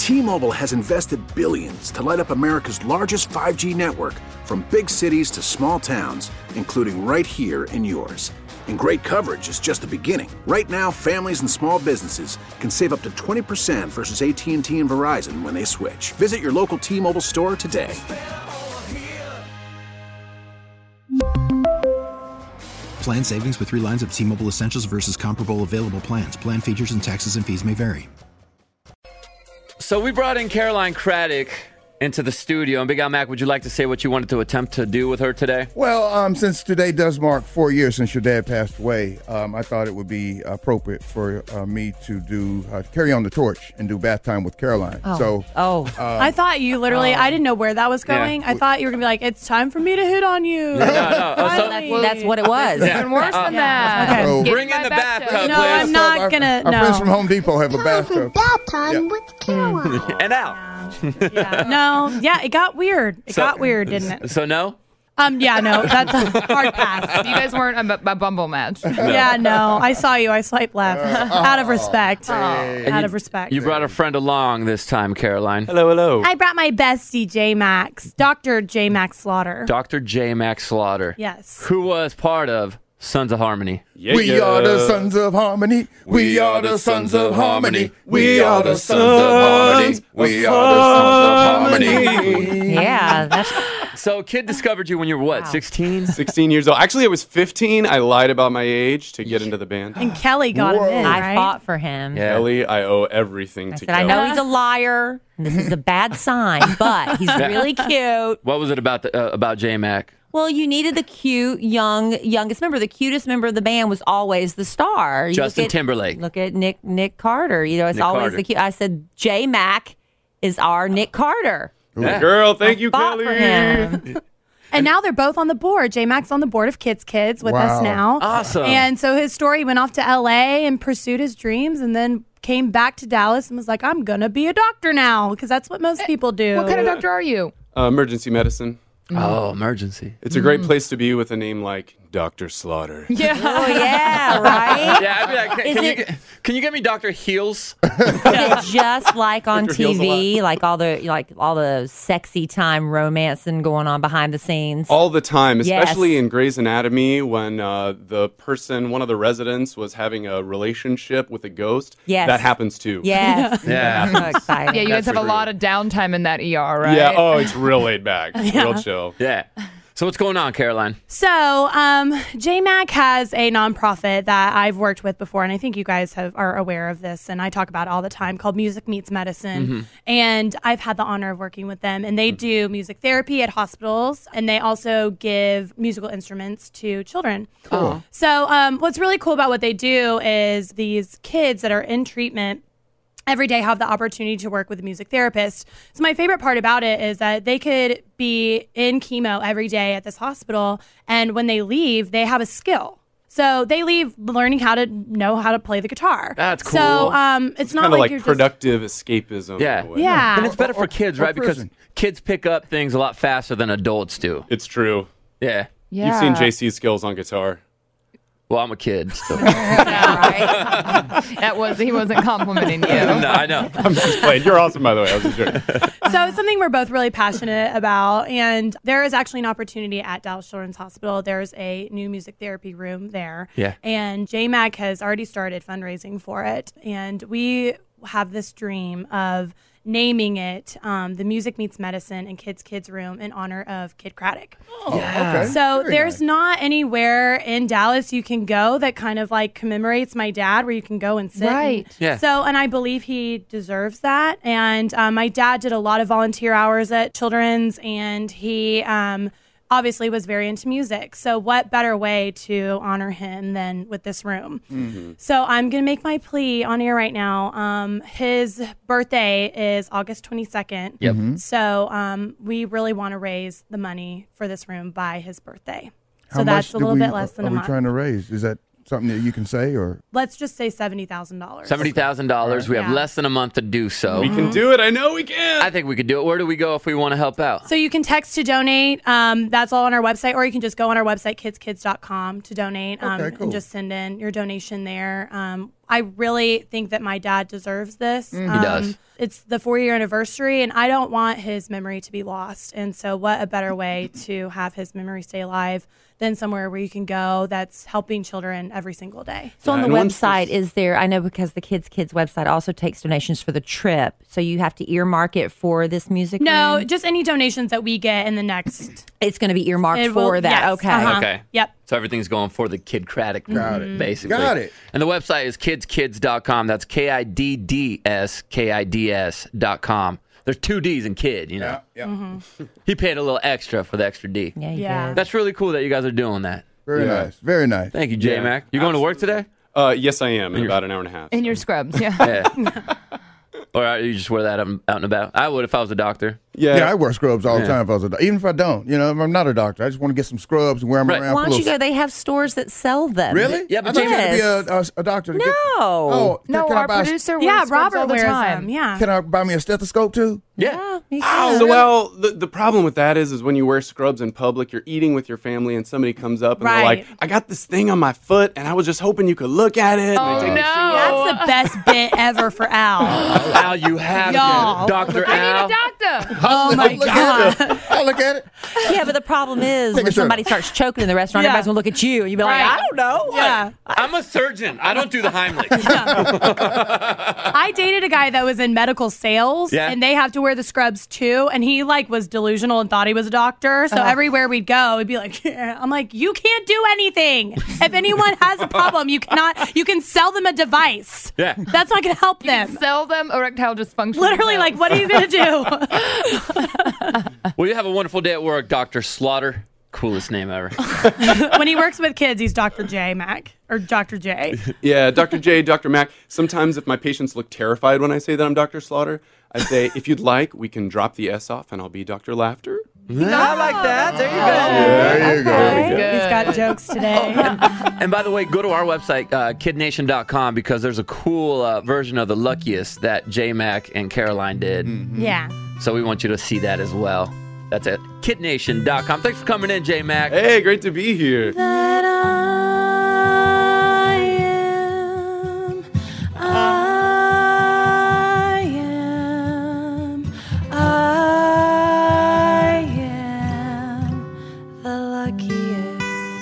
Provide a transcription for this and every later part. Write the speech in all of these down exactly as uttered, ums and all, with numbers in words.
T-Mobile has invested billions to light up America's largest five G network, from big cities to small towns, including right here in yours. And great coverage is just the beginning. Right now, families and small businesses can save up to twenty percent versus A T and T and Verizon when they switch. Visit your local T-Mobile store today. Plan savings with three lines of T-Mobile Essentials versus comparable available plans. Plan features and taxes and fees may vary. So we brought in Caroline Craddock into the studio. And Big Al Mac, would you like to say what you wanted to attempt to do with her today? Well, um, since today does mark four years since your dad passed away, um, I thought it would be appropriate for uh, me to do uh, carry on the torch and do bath time with Caroline. Oh. So, oh, um, I thought you literally. Oh. I didn't know where that was going. Yeah. I thought you were gonna be like, "It's time for me to hit on you." No, no. Oh, so- Finally. that's what it was. Yeah. Even worse than that. Okay. So- Get Bring in my the bathtub. bathtub, No, please. I'm not our, gonna. Our no. friends from Home Depot have a bathtub. Bath time Yeah. with Caroline. And out. Yeah. No. Yeah. It got weird. It So- got weird, didn't it? So no? Um. Yeah. No. That's a hard pass. You guys weren't a, a Bumble match. Yeah. No. I saw you. I swiped left out of respect. And Out you- of respect. You brought a friend along this time, Caroline. Hello, hello. I brought my bestie, J Max, Doctor J Max Slaughter. Doctor J. Max Slaughter. Yes. Who was part of Sons of Harmony. Yeah, We yeah. are the sons of harmony. We are the sons of harmony. We are the sons of harmony. We are the sons of harmony. Yeah, that's So, kid discovered you when you were what, Wow. sixteen? sixteen years old. Actually, I was fifteen. I lied about my age to get into the band. And Kelly got him in, I right? fought for him. Yeah. Kelly, I owe everything I to said, I Kelly. know he's a liar. And this is a bad sign, but he's really cute. What was it about the, uh, about J Mac? Well, you needed the cute, young, youngest member. The cutest member of the band was always the star. You Justin look at- Timberlake. Look at Nick Nick Carter. You know, it's Nick always Carter. the cute. I said, J Mac is our Nick Carter. Yeah. Girl, thank you, Fought Kelly. for him. And now they're both on the board. J Mac's on the board of Kids Kids with Wow. us now. Awesome. And so his story went off to L A and pursued his dreams and then came back to Dallas and was like, I'm going to be a doctor now because that's what most people do. What kind of doctor are you? Uh, emergency medicine. Oh, emergency. It's a great place to be with a name like Doctor Slaughter. Yeah. Oh, yeah, right? Yeah, I'd be like, can, Is can you it- get, can you get me Doctor Heels? Is it just like on Doctor Heels T a V, like all the like all the sexy time romancing going on behind the scenes? All the time, Yes. especially in Grey's Anatomy when uh, the person, one of the residents, was having a relationship with a ghost. Yes. That happens too. Yes. Yeah. So exciting. Yeah, you guys That's have a the lot of downtime in that E R, right? Yeah, oh, it's real laid back. Real chill. Yeah. So what's going on, Caroline? So, um, J Mac has a nonprofit that I've worked with before, and I think you guys have, are aware of this, and I talk about it all the time, called Music Meets Medicine. Mm-hmm. And I've had the honor of working with them, and they do music therapy at hospitals, and they also give musical instruments to children. Cool. So, um, what's really cool about what they do is these kids that are in treatment every day have the opportunity to work with a music therapist. So my favorite part about it is that they could be in chemo every day at this hospital, and when they leave, they have a skill. So they leave learning how to know how to play the guitar. That's So cool. um, it's not Kind of like, like you're just productive escapism. Yeah. in a way. yeah. And it's better for kids, or right? Because prison. kids pick up things a lot faster than adults do. It's true. Yeah. Yeah. You've seen J C's skills on guitar. Well, I'm a kid. So. no, That was he wasn't complimenting you. I know. I'm just playing. You're awesome, by the way. I was joking. So it's something we're both really passionate about. And there is actually an opportunity at Dallas Children's Hospital. There's a new music therapy room there. Yeah. And J Mac has already started fundraising for it. And we have this dream of naming it um, the Music Meets Medicine and Kids Kids Room in honor of Kid Craddock. Oh, okay. So Very there's nice. not anywhere in Dallas you can go that kind of like commemorates my dad where you can go and sit. and- Right. Yeah. So, and I believe he deserves that. And um, my dad did a lot of volunteer hours at Children's, and he um, obviously was very into music. So what better way to honor him than with this room? Mm-hmm. So I'm going to make my plea on air right now. Um, his birthday is August twenty-second. Yep. Mm-hmm. So um, we really want to raise the money for this room by his birthday. How So that's much a do little we- bit less than are a we month. trying to raise? Is that something that you can say, or Let's just say seventy thousand dollars. seventy thousand dollars. We have Yeah. less than a month to do so. We can do it. I know we can. I think we could do it. Where do we go if we want to help out? So you can text to donate. Um, that's all on our website, or you can just go on our website, kids kids dot com, to donate um, Okay, cool. and just send in your donation there. Um, I really think that my dad deserves this. Mm. He does. It's the four-year anniversary, and I don't want his memory to be lost. And so what a better way to have his memory stay alive than somewhere where you can go that's helping children every single day. So on Yeah, the and once website, this- is there, I know because the Kids Kids website also takes donations for the trip, so you have to earmark it for this music No, room? just any donations that we get in the next. It's going to be earmarked It for will- that. yes, Okay. uh-huh. Okay. Yep. So everything's going for the Kid Craddock, Got it. basically. Got it. And the website is kids kids dot com. That's K I D D S K I D S dot com. There's two D's in kid, you know. Yeah, yeah. He paid a little extra for the extra D. Yeah, you Yeah. did. That's really cool that you guys are doing that. Very Yeah. nice. Very nice. Thank you, J Yeah, Mac. You going to work today? Uh, yes, I am in about an hour and a half. In your scrubs, yeah. Yeah. Or uh, you just wear that out out and about? I would if I was a doctor. Yeah. Yeah, I wear scrubs all the Yeah. time if I was a doctor. Even if I don't, you know, if I'm not a doctor, I just want to get some scrubs and wear them Right. around. Why for a don't you little- go? They have stores that sell them. Really? Yeah, I but thought you had to be Yes. a, a, a doctor to No. get. Oh, can, No, can I our buy? producer wears Yeah, scrubs Robert all the wears time. them. Yeah. Can I buy me a stethoscope too? Yeah. Yeah, you can. So, well, the, the problem with that is, is when you wear scrubs in public, you're eating with your family, and somebody comes up and they're Right. like, "I got this thing on my foot, and I was just hoping you could look at it." Oh, and they take the no. shoe off. That's the best bit ever for Al. Al, you have Y'all. Doctor I Al. need a doctor. Oh my Look God. at it. I look at it. Yeah, but the problem is Take a when shirt. somebody starts choking in the restaurant, Yeah. everybody's going to look at you, and you'll be like, Right. I don't know. Yeah. I'm a surgeon. I don't do the Heimlich. I dated a guy that was in medical sales, Yeah. and they have to wear the scrubs too. And he like was delusional and thought he was a doctor. So everywhere we'd go, he'd be like, yeah. I'm like, you can't do anything. If anyone has a problem, you cannot. You can sell them a device. Yeah. That's not going to help them. Sell them erectile dysfunction. Literally, pills. like, what are you going to do? Well, you have a wonderful day at work, Doctor Slaughter. Coolest name ever. When he works with kids, he's Doctor J Mac or Doctor J. Yeah, Doctor J, Doctor Mac. Sometimes if my patients look terrified when I say that I'm Doctor Slaughter, I say, if you'd like, we can drop the S off and I'll be Doctor Laughter. I like that. There you go. There you go. Good. He's got jokes today. And by the way, go to our website, uh, kid nation dot com, because there's a cool uh, version of The Luckiest that J Mac and Caroline did. Yeah. So we want you to see that as well. That's at kid nation dot com. Thanks for coming in, J Mac. Hey, great to be here. That I am, I am, I am the luckiest.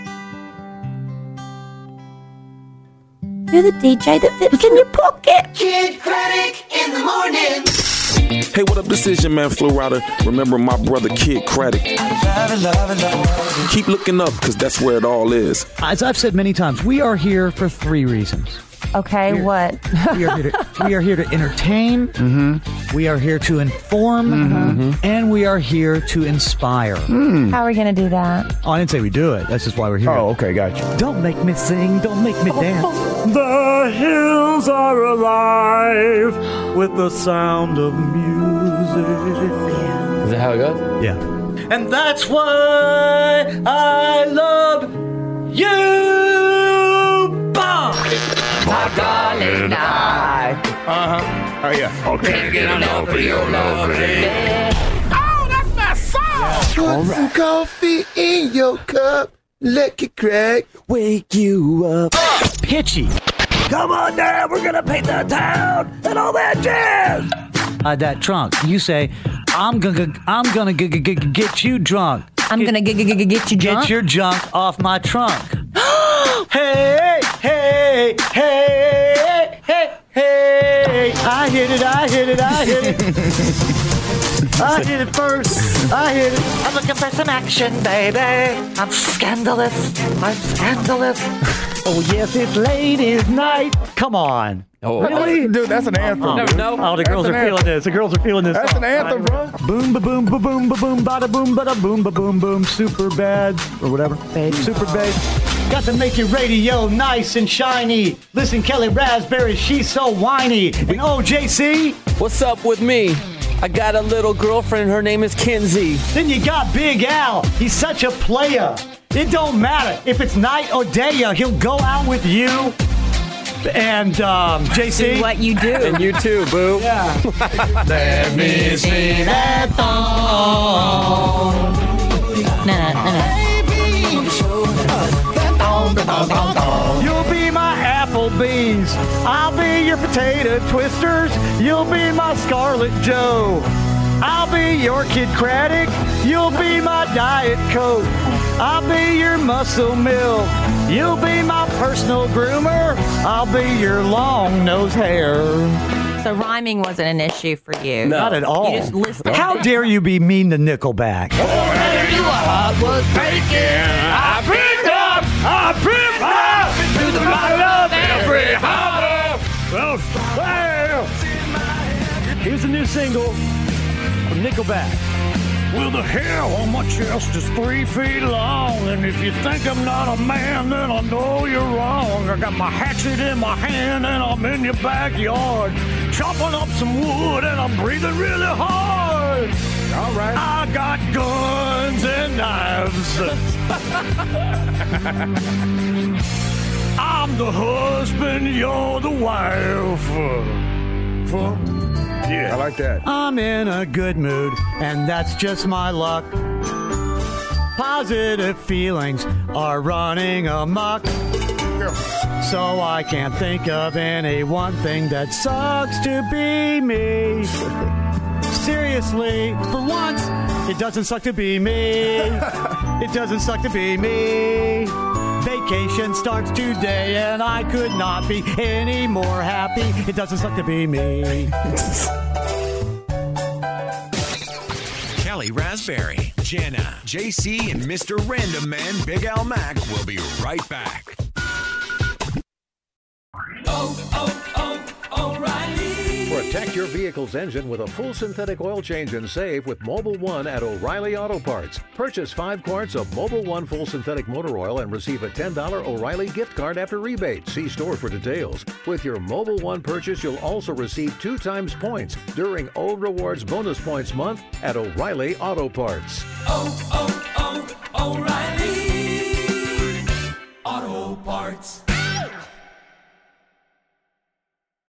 You're the D J that fits in your pocket. Kid Craddock in the morning. Hey, what up? This is your man Flo Rida. Remember my brother Kid Craddock. Keep looking up, because that's where it all is. As I've said many times, we are here for three reasons. Okay, what? We are here to, we are here to entertain, Mm-hmm. we are here to inform, Mm-hmm. and we are here to inspire. How are we going to do that? Oh, I didn't say we do it. That's just why we're here. Oh, okay, gotcha. Don't make me sing, don't make me dance. The hills are alive with the sound of music. Is that how it goes? Yeah. And that's why I love you, Bob. My darling, I Uh-huh. Oh, yeah. can't get enough of your love, baby. Put some coffee in your cup. Let it crack. Wake you up. Pitchy. Come on down, we're gonna paint the town and all that jazz. Uh, that trunk. You say, I'm gonna, I'm gonna g- g- g- get you drunk. I'm Get- going to g- g- g- get you drunk. Get your junk off my trunk. Hey, hey, hey, hey, hey. I hit it, I hit it, I hit it. I hit it first. I hit it. I'm looking for some action, baby. I'm scandalous. I'm scandalous. Oh, yes, it's ladies' night. Come on. Oh, Really? Dude, that's an anthem. Never know. Oh, the girls That's are an feeling this. The girls are feeling this. That's an anthem, bro. Boom, ba boom, ba boom, ba boom, bada boom, bada boom, ba boom, boom, super bad, or whatever. Babe. Super babe. Got to make your radio nice and shiny. Listen, Kelly Raspberry, she's so whiny. And oh, J C, What's up with me? I got a little girlfriend. Her name is Kinsey. then you got Big Al. He's such a player. It don't matter if it's night or day, he'll go out with you. And um, J C, Do what you do. And you too, boo. yeah. Let me see that thong. No, no, no, no. You'll be my apple Applebee's. I'll be your potato twisters. You'll be my Scarlet Joe. I'll be your Kid Craddock. You'll be my Diet Coke. I'll be your Muscle Milk. You'll be my personal groomer. I'll be your long nose hair. So rhyming wasn't an issue for you. No. Not at all. You just listed How it. dare you be mean to Nickelback? Whatever you heart was breaking, I picked up, I picked up to the bottom of every heart. Well, well, here's a new single from Nickelback. Well, the hair on my chest is three feet long, and if you think I'm not a man, then I know you're wrong. I got my hatchet in my hand, and I'm in your backyard, chopping up some wood, and I'm breathing really hard. All right. I got guns and knives. I'm the husband, you're the wife. For Yeah, I like that. I'm in a good mood, and that's just my luck. Positive feelings are running amok. So I can't think of any one thing that sucks to be me. Seriously, for once, it doesn't suck to be me. It doesn't suck to be me. Vacation starts today, and I could not be any more happy. It doesn't suck to be me. Kelly Raspberry, Jenna, J C, and Mister Random Man, Big Al Mack will be right back. Oh, oh, oh, O'Reilly. Protect your vehicle's engine with a full synthetic oil change and save with Mobil one at O'Reilly Auto Parts. Purchase five quarts of Mobil one full synthetic motor oil and receive a ten dollars O'Reilly gift card after rebate. See store for details. With your Mobil one purchase, you'll also receive two times points during O Rewards Bonus Points Month at O'Reilly Auto Parts. Oh, oh, oh, O'Reilly Auto Parts.